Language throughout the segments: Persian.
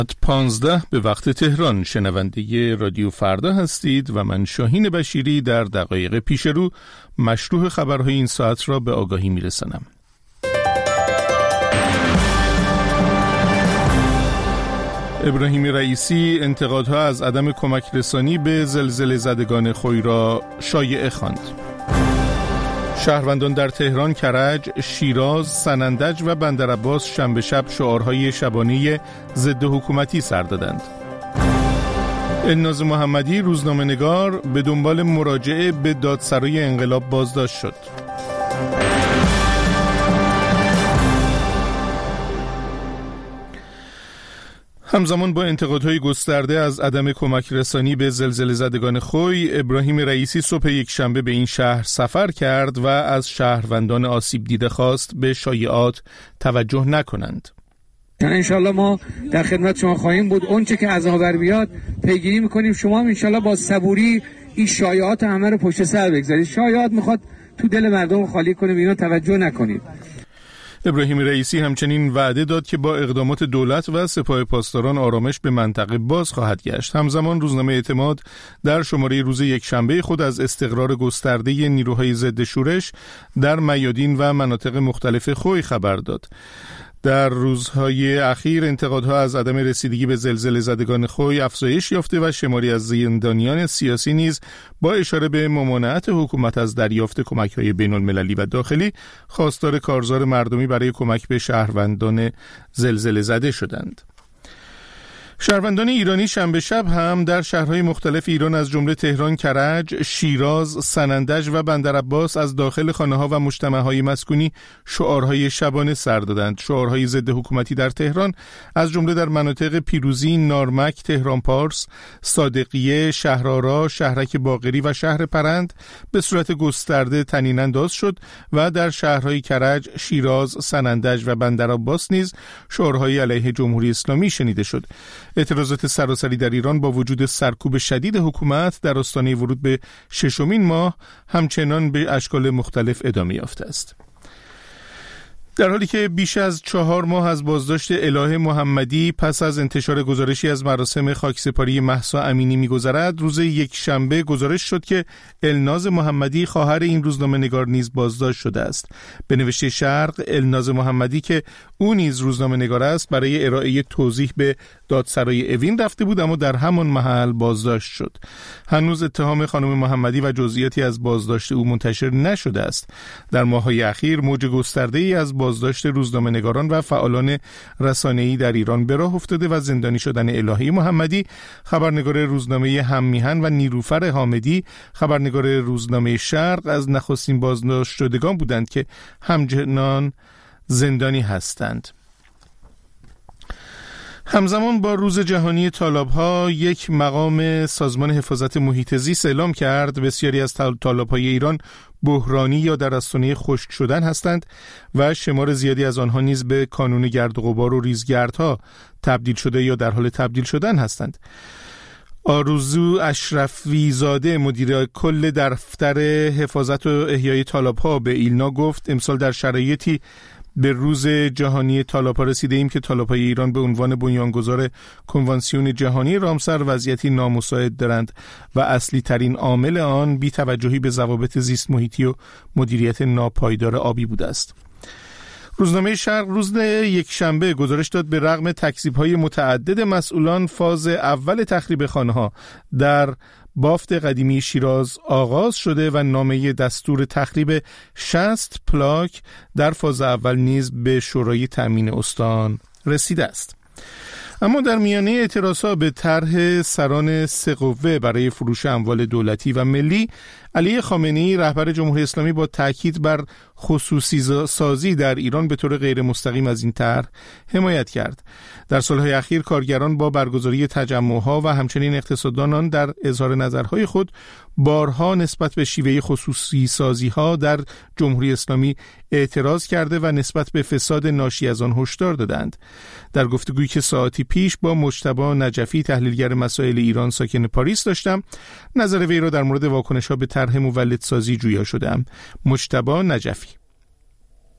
15 به وقت تهران شنونده رادیو فردا هستید و من شاهین بشیری در دقایق پیش رو مشروع خبرهای این ساعت را به آگاهی میرسانم. ابراهیم رئیسی انتقادها از عدم کمک رسانی به زلزله زدگان خوی را شایعه خواند. شهروندان در تهران، کرج، شیراز، سنندج و بندرعباس شنبه شب شعارهای شبانه ضد حکومتی سر دادند. الناز محمدی روزنامه‌نگار به دنبال مراجعه به دادسرای انقلاب بازداشت شد. همزمان با انتقادهای گسترده از عدم کمک رسانی به زلزله زدگان خوی، ابراهیم رئیسی صبح یک شنبه به این شهر سفر کرد و از شهروندان آسیب دیده خواست به شایعات توجه نکنند. انشالله ما در خدمت شما خواهیم بود. اون چه که از آور بیاد پیگیری میکنیم. شما هم انشالله با صبوری این شایعات همه رو پشت سر بگذارید. شایعات میخواد تو دل مردم خالی کنه، اینا توجه نکنید. ابراهیم رئیسی همچنین وعده داد که با اقدامات دولت و سپاه پاسداران آرامش به منطقه باز خواهد گشت. همزمان روزنامه اعتماد در شماره روز یکشنبه خود از استقرار گسترده نیروهای ضد شورش در میادین و مناطق مختلف خوی خبر داد. در روزهای اخیر انتقادها از عدم رسیدگی به زلزله زدگان خوی افزایش یافته و شماری از زندانیان سیاسی نیز با اشاره به ممانعت حکومت از دریافت کمک‌های بین‌المللی و داخلی خواستار کارزار مردمی برای کمک به شهروندان زلزله زده شدند. شهروندان ایرانی شنبه شب هم در شهرهای مختلف ایران از جمله تهران، کرج، شیراز، سنندج و بندرعباس از داخل خانه‌ها و مجتمع‌های مسکونی شعارهای شبانه سر دادند. شعارهای ضد حکومتی در تهران از جمله در مناطق پیروزی، نارمک، تهران پارس، صادقیه، شهرآرا، شهرک باقری و شهر پرند به صورت گسترده طنین انداز شد و در شهرهای کرج، شیراز، سنندج و بندرعباس نیز شعارهای علیه جمهوری اسلامی شنیده شد. اعتراضات سراسری در ایران با وجود سرکوب شدید حکومت در آستانه ورود به ششمین ماه همچنان به اشکال مختلف ادامه یافته است. در حالی که بیش از 4 ماه از بازداشت الهه محمدی پس از انتشار گزارشی از مراسم خاکسپاری مهسا امینی می‌گذرد، روز یکشنبه گزارش شد که الناز محمدی خواهر این روزنامه‌نگار نیز بازداشت شده است. به نوشته شرق، الناز محمدی که او نیز روزنامه‌نگار است برای ارائه توضیح به دادسرای اوین رفته بود، اما در همان محل بازداشت شد. هنوز اتهام خانم محمدی و جزئیاتی از بازداشت او منتشر نشده است. در ماه‌های اخیر موج گسترده‌ای از بازداشت روزنامه‌نگاران و فعالان رسانه‌ای در ایران به راه افتاده و زندانی شدن الهه محمدی، خبرنگار روزنامه هممیهن و نیلوفر حامدی، خبرنگار روزنامه شرق از نخستین بازداشت شدگان بودند که همچنان زندانی هستند. همزمان با روز جهانی تالاب‌ها، یک مقام سازمان حفاظت محیط زیست اعلام کرد بسیاری از تالاب‌های ایران بحرانی یا در آستانه خشک شدن هستند و شمار زیادی از آنها نیز به کانون گرد و غبار و ریزگردها تبدیل شده یا در حال تبدیل شدن هستند. آرزو اشرفی زاده مدیر کل دفتر حفاظت و احیای تالاب‌ها به ایلنا گفت امسال در شرایطی به روز جهانی تالاب‌ها رسیده ایم که تالاب‌های ایران به عنوان بنیانگذار کنوانسیون جهانی رامسر وضعیتی نامساعد دارند و اصلی ترین عامل آن بی‌توجهی به ضوابط زیست محیطی و مدیریت ناپایدار آبی بوده است. روزنامه شرق روز یکشنبه گزارش داد به رغم تکذیب‌های متعدد مسئولان، فاز اول تخریب خانه‌ها در بافت قدیمی شیراز آغاز شده و نامه دستور تخریب 60 پلاک در فاز اول نیز به شورای تأمین استان رسیده است. اما در میانه اعتراضها به طرح سران سه قوه برای فروش اموال دولتی و ملی، علی خامنه‌ای رهبر جمهوری اسلامی با تاکید بر خصوصی سازی در ایران به طور غیر مستقیم از این طرح حمایت کرد. در سالهای اخیر کارگران با برگزاری تجمعها و همچنین اقتصاددانان در اظهار نظرهای خود بارها نسبت به شیوه خصوصی سازی‌ها در جمهوری اسلامی اعتراض کرده و نسبت به فساد ناشی از آن هشدار دادند. در گفتگویی که ساعتی پیش با مجتبی نجفی تحلیلگر مسائل ایران ساکن پاریس داشتم، نظر وی را در مورد واکنش‌ها به طرح مولدسازی جویا شدم. مجتبی نجفی: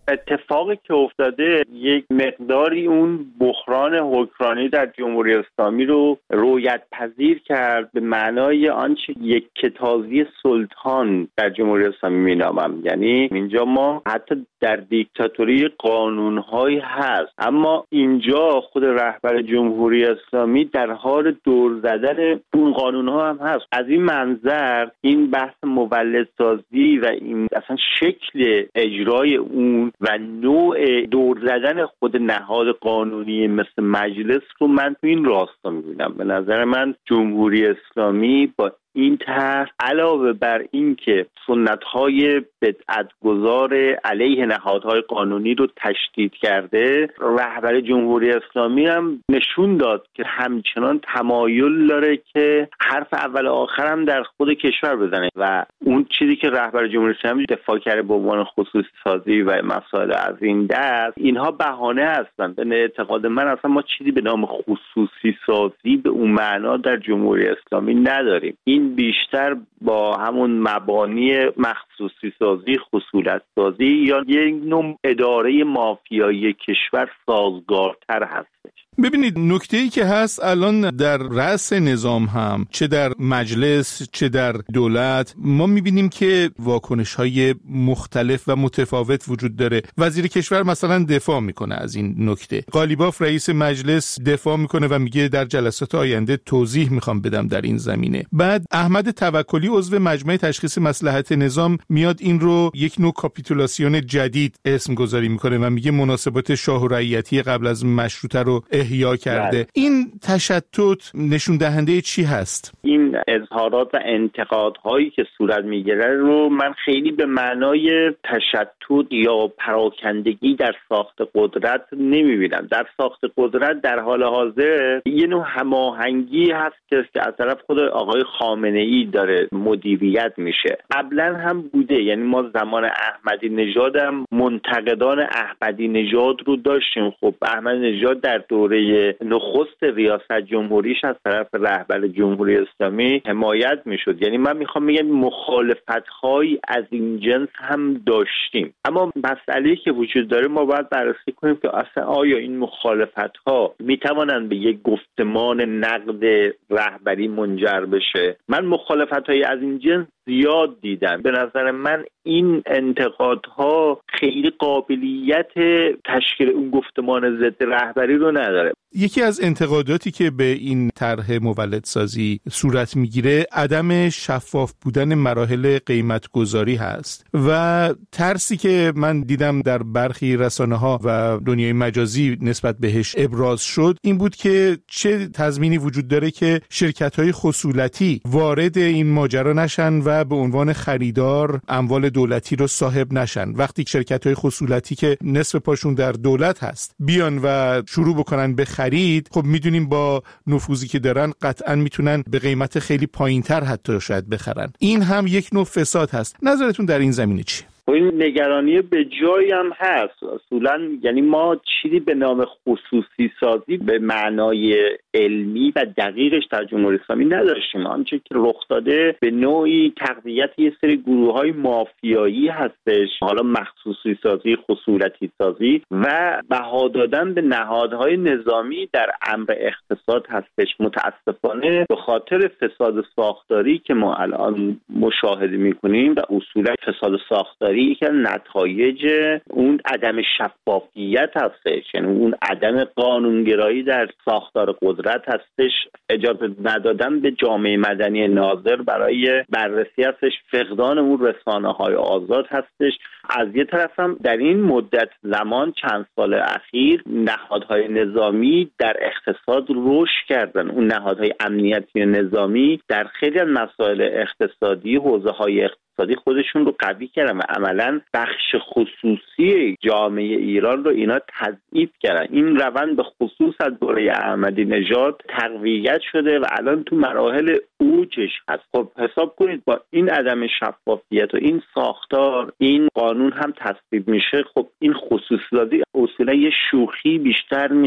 اتفاقی که افتاده یک مقداری اون بحران حکمرانی در جمهوری اسلامی رو رویت پذیر کرد، به معنای آنچه یک کتازی سلطان در جمهوری اسلامی مینامم. یعنی اینجا ما حتی در دیکتاتوری قانون‌هایی هست، اما اینجا خود رهبر جمهوری اسلامی در حال دور زدن اون قانون‌ها هم هست. از این منظر این بحث مولدسازی و این اصلا شکل اجرای اون و نوع دور زدن خود نهاد قانونی مثل مجلس رو من تو این راستا می‌بینم. به نظر من جمهوری اسلامی با این طرح علاوه بر این که سنت‌های بدعت‌گذار علیه نهادهای قانونی رو تشدید کرده، رهبر جمهوری اسلامی هم نشون داد که همچنان تمایل داره که حرف اول آخر هم در خود کشور بزنه و اون چیزی که رهبر جمهوری اسلامی دفاع کرده به عنوان خصوصی سازی و مسائل از این دست، اینها بهانه هستند. به اعتقاد من اصلا ما چیزی به نام خصوصی سازی به اون معنا در جمهوری اسلامی نداریم. این بیشتر با همون مبانی مخصوصی سازی، خصولت سازی یا یک نوع اداره مافیایی کشور سازگارتر هستش. ببینید نکته‌ای که هست الان در رأس نظام هم، چه در مجلس چه در دولت، ما می‌بینیم که واکنش‌های مختلف و متفاوت وجود داره. وزیر کشور مثلا دفاع میکنه از این نکته، قالیباف رئیس مجلس دفاع میکنه و میگه در جلسات آینده توضیح میخوام بدم در این زمینه. بعد احمد توکلی عضو مجمع تشخیص مصلحت نظام میاد این رو یک نوع کاپیتولاسیون جدید اسم گذاری میکنه و میگه مناسبات شاه و رعیتی قبل از مشروطه رو احیا کرده. این تشتت نشون دهنده چی هست؟ این اظهارات و انتقادهایی که صورت میگیره رو من خیلی به معنای تشتت یا پراکندگی در ساخت قدرت نمیبینم. در ساخت قدرت در حال حاضر یه نوع هماهنگی هست که از طرف خود آقای خامنه‌ای داره مدیریت میشه. قبلا هم بوده، یعنی ما زمان احمدی نژاد هم منتقدان احمدی نژاد رو داشتیم. خب احمدی نژاد در دوره نخست ریاست جمهوریش از طرف رهبر جمهوری اسلامی حمایت میشد. یعنی من میخوام بگم مخالفت‌هایی از این جنس هم داشتیم، اما مسئله‌ای که وجود داره ما باید بررسی کنیم که اصلا آیا این مخالفت‌ها میتوانند به یک گفتمان نقد رهبری منجر بشه. من مخالفت‌های از این جنس زیاد دیدم. به نظر من این انتقادها خیلی قابلیت تشکیل اون گفتمان ضد رهبری رو نداره. یکی از انتقاداتی که به این طرح مولدسازی صورت میگیره عدم شفاف بودن مراحل قیمت گذاری هست و ترسی که من دیدم در برخی رسانه‌ها و دنیای مجازی نسبت بهش ابراز شد این بود که چه تضمینی وجود داره که شرکت‌های خصولتی وارد این ماجرا نشن و به عنوان خریدار اموال دولتی رو صاحب نشن. وقتی شرکت‌های خصولتی که نصف پاشون در دولت هست بیان و شروع بکنن به خرید، خب میدونیم با نفوذی که دارن قطعاً میتونن به قیمت خیلی پایینتر حتی شاید بخرن. این هم یک نوع فساد هست. نظرتون در این زمینه چیه؟ این نگرانی به جایی هم هست. اصولا یعنی ما چیزی به نام خصوصی سازی به معنای علمی و دقیقش در جمهوری اسلامی نداشتیم. آنچه که رخ داده به نوعی تقویت یه سری گروه‌های مافیایی هستش، حالا مخصوصی سازی، خصولتی سازی و بها دادن به نهادهای نظامی در امر اقتصاد هستش. متاسفانه به خاطر فساد ساختاری که ما الان مشاهده می‌کنیم و اصولا فساد ساختاری یکی از نتایج اون عدم شفافیت هستش، یعنی اون عدم قانونگرایی در ساختار قدرت هستش، اجازه ندادن به جامعه مدنی ناظر برای بررسی هستش، فقدان اون رسانه‌های آزاد هستش. از یه طرف هم در این مدت زمان چند سال اخیر نهادهای نظامی در اقتصاد رشد کردن. اون نهادهای امنیتی نظامی در خیلی از مسائل اقتصادی، حوزه‌های اقتصادی خودشون رو قوی کردن و عملاً بخش خصوصی جامعه ایران رو اینا تضعیف کردن. این روند به خصوص از دوره احمدی نژاد تقویت شده و الان تو مراحل اوجش هست. خب حساب کنید با این عدم شفافیت و این ساختار این قانون هم تصویب میشه. خب این خصوصی سازی اصولا یه شوخی بیشتر نیست.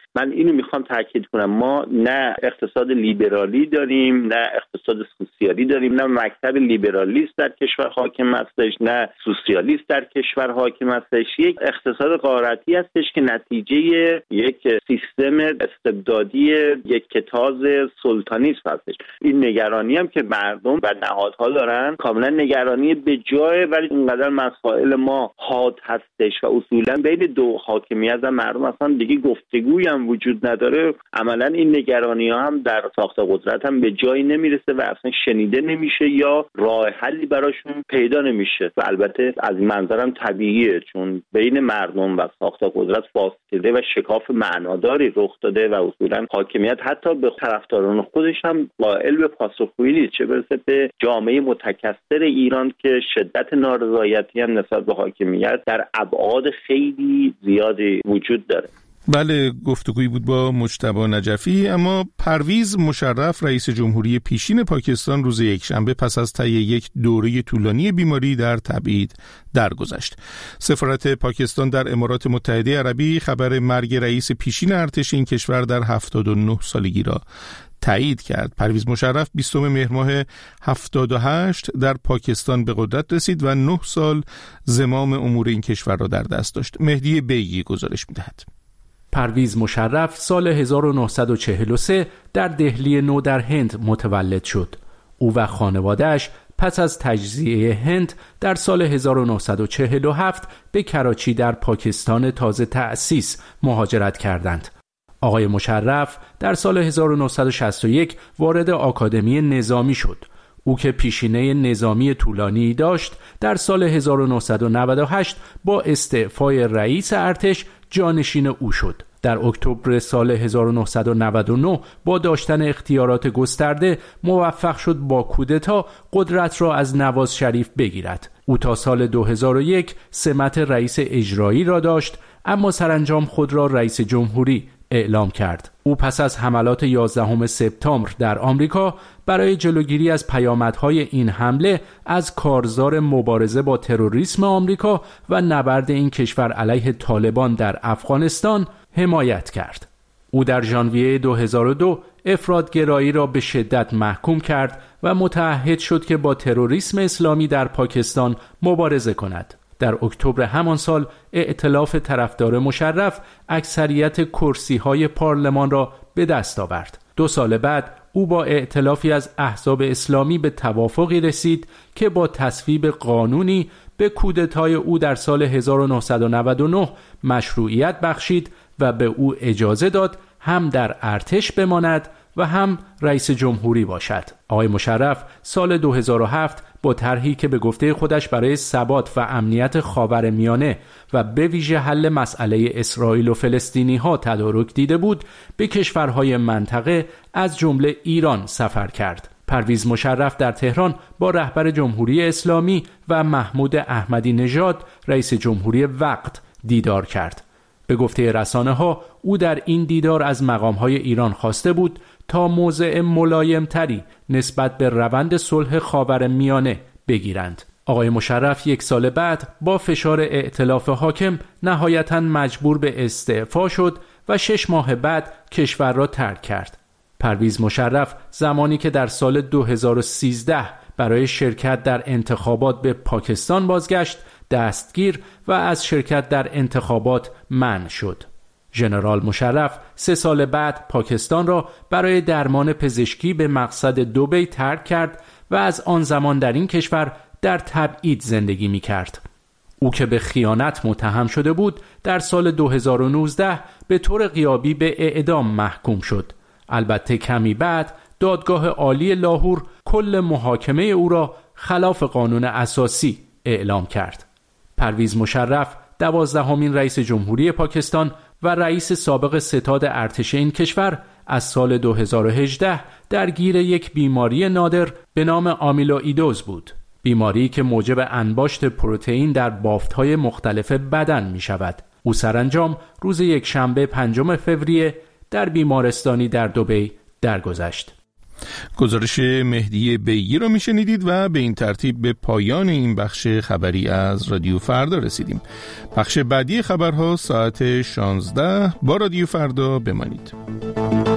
من اینو میخوام تاکید کنم، ما نه اقتصاد لیبرالی داریم، نه اقتصاد سوسیالی داریم، نه مکتب لیبرالیست در کشور حاکم هستش، نه سوسیالیست در کشور حاکم هستش. یک اقتصاد غارتی هستش که نتیجه یک سیستم استبدادی، یک کتاز سلطانیسم هستش. این نگرانی هم که مردم و نهادها دارن کاملا نگرانی به جای، ولی اینقدر مسائل ما حاد هستش و اصولا بین دو حاکمیت و مردم اصلا دیگه گفتگویی هم وجود نداره. عملا این نگرانی ها هم در ساخت قدرت هم به جایی نمیرسه و اصلا شنیده نمیشه یا راه حلی براشون پیدا نمیشه. و البته از این منظرم طبیعیه، چون بین مردم و ساخت قدرت فاصله و شکاف معناداری رخ داده و اصولا حاکمیت حتی به طرفداران خودش هم قائل به پاسخگویی نیست، چه برسه به جامعه متکثر ایران که شدت نارضایتی هم نسبت به حاکمیت در ابعاد خیلی زیادی وجود داره. بله، گفتگویی بود با مجتبی نجفی. اما پرویز مشرف رئیس جمهوری پیشین پاکستان روز یکشنبه پس از طی یک دوره طولانی بیماری در تبعید درگذشت. سفارت پاکستان در امارات متحده عربی خبر مرگ رئیس پیشین ارتش این کشور در 79 سالگی را تایید کرد. پرویز مشرف 20 مهر ماه 78 در پاکستان به قدرت رسید و 9 سال زمام امور این کشور را در دست داشت. مهدی بیگی گزارش می‌دهد. پرویز مشرف سال 1943 در دهلی نو در هند متولد شد. او و خانواده‌اش پس از تجزیه هند در سال 1947 به کراچی در پاکستان تازه تأسیس مهاجرت کردند. آقای مشرف در سال 1961 وارد آکادمی نظامی شد. او که پیشینه نظامی طولانی داشت، در سال 1998 با استعفای رئیس ارتش جانشین او شد. در اکتبر سال 1999 با داشتن اختیارات گسترده موفق شد با کودتا قدرت را از نواز شریف بگیرد. او تا سال 2001 سمت رئیس اجرایی را داشت، اما سرانجام خود را رئیس جمهوری اعلام کرد. او پس از حملات 11 سپتامبر در آمریکا برای جلوگیری از پیامدهای این حمله از کارزار مبارزه با تروریسم آمریکا و نبرد این کشور علیه طالبان در افغانستان حمایت کرد. او در ژانویه 2002 افراط‌گرایی را به شدت محکوم کرد و متعهد شد که با تروریسم اسلامی در پاکستان مبارزه کند. در اکتبر همان سال ائتلاف طرفدار مشرف اکثریت کرسی‌های پارلمان را به دست آورد. 2 سال بعد او با ائتلافی از احزاب اسلامی به توافقی رسید که با تصویب قانونی به کودتای او در سال 1999 مشروعیت بخشید و به او اجازه داد هم در ارتش بماند و هم رئیس جمهوری باشد. آقای مشرف سال 2007 با طرحی که به گفته خودش برای ثبات و امنیت خاورمیانه و به ویژه حل مسئله اسرائیل و فلسطینی ها تدارک دیده بود، به کشورهای منطقه از جمله ایران سفر کرد. پرویز مشرف در تهران با رهبر جمهوری اسلامی و محمود احمدی نژاد رئیس جمهوری وقت دیدار کرد. به گفته رسانه‌ها او در این دیدار از مقام‌های ایران خواسته بود تا موضع ملایم‌تری نسبت به روند صلح خاورمیانه بگیرند. آقای مشرف 1 سال بعد با فشار ائتلاف حاکم نهایتاً مجبور به استعفا شد و 6 ماه بعد کشور را ترک کرد. پرویز مشرف زمانی که در سال 2013 برای شرکت در انتخابات به پاکستان بازگشت، دستگیر و از شرکت در انتخابات منع شد. ژنرال مشرف 3 سال بعد پاکستان را برای درمان پزشکی به مقصد دبی ترک کرد و از آن زمان در این کشور در تبعید زندگی می کرد. او که به خیانت متهم شده بود در سال 2019 به طور غیابی به اعدام محکوم شد. البته کمی بعد دادگاه عالی لاهور کل محاکمه او را خلاف قانون اساسی اعلام کرد. پرویز مشرف 12مین رئیس جمهوری پاکستان و رئیس سابق ستاد ارتش این کشور از سال 2018 درگیر یک بیماری نادر به نام آمیلوئیدوز بود. بیماری که موجب انباشت پروتئین در بافت‌های مختلف بدن می شود. او سرانجام روز یکشنبه 5 فوریه در بیمارستانی در دبی درگذشت. گزارش مهدی بیگی رو میشنیدید و به این ترتیب به پایان این بخش خبری از رادیو فردا رسیدیم. بخش بعدی خبرها ساعت 16 با رادیو فردا بمانید.